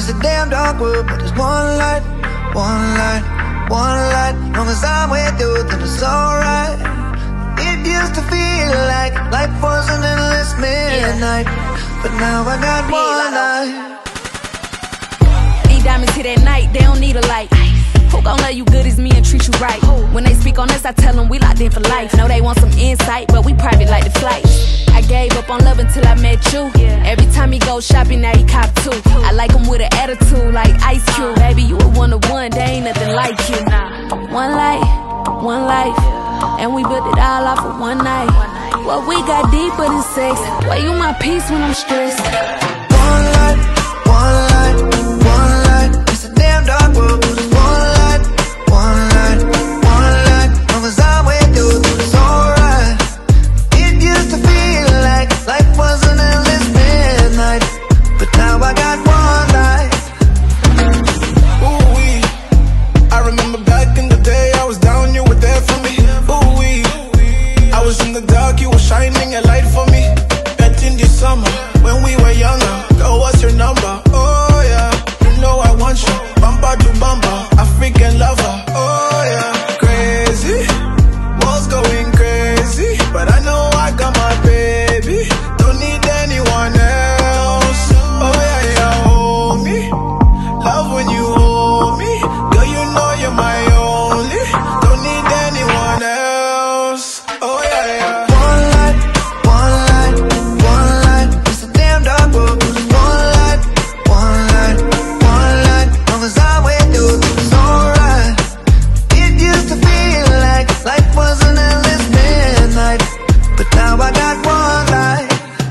It's a damn dark world, but there's one light, one light, one light. Long as I'm with you, then it's alright. It used to feel like life was an endless midnight, but now I got one light. These diamonds hit at night, they don't need a light. Who gon' love you good as me and treat you right? When they speak on us, I tell them we locked in for life. Know they want some insight, but we private like the flights. I gave up on love until I met you. Every time he go shopping, now he cop two. I like him with an attitude like Ice Cube. Baby, you a one of one, there ain't nothing like you. One light, one life, and we built it all off of one night. What we got deeper than sex. Why you my peace when I'm stressed? One light, one light, one light. It's a damn dark world, but it's one light, one light, one light. Long as I'm with you, then it's alright. It used to feel like life was an endless midnight, but now I got one light. Ooh-wee, I remember back in the day, I was down, you were there for me. Ooh-wee, I was in the dark, you were shining a light for me. Back in the summer, when we were younger. Girl, what's your number? Oh yeah, you know I want you. Bumper to bumper, African lover. Oh yeah, crazy, world's going crazy, but I know I got my baby. Don't need anyone else. Oh yeah, yeah, hold me. Love when you hold me. Girl, you know you're my only. Don't need anyone else. Oh yeah, yeah. One light, one light, one light. It's a damn dark world, but it's one light, one light, one light. Long as I'm with you, then it's alright. It used to feel like life was an endless midnight, but now I got one light.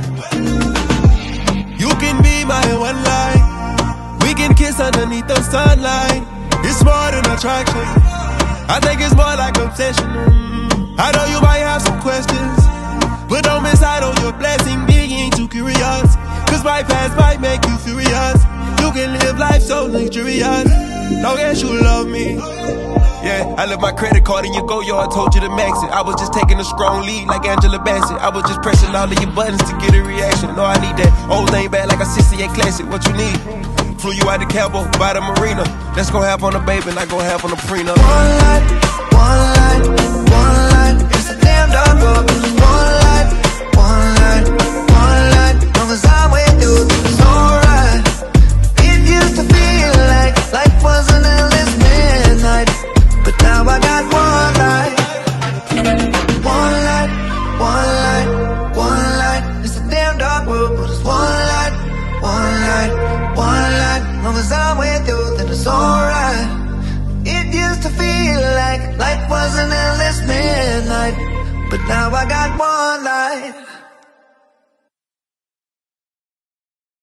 You can be my one light. We can kiss underneath the sunlight. It's more than attraction, I think it's more like obsession. I know you might have some questions, but don't miss out on your blessing. Being too curious, cause my past might make you furious. You can live life so luxurious, long as you love me. Yeah, I left my credit card in your go-yard, told you to max it. I was just taking a strong lead like Angela Bassett. I was just pressing all of your buttons to get a reaction. No, I need that old thing back like a 68 classic. What you need? Flew you out to Cabo, by the marina. Let's go half on the baby, and I go half on the prenup. One light, one light, one light. It's a damn dark world, but it's one light, one light, one light. Long as I'm with you, then it's alright. It used to feel like life was an endless midnight, but now I got one light. One light, one light, one light. It's a damn dark world, but it's one light, one light, one light. Long as I'm with you, then it's alright. It used to feel like life was an endless midnight, but now I got one light.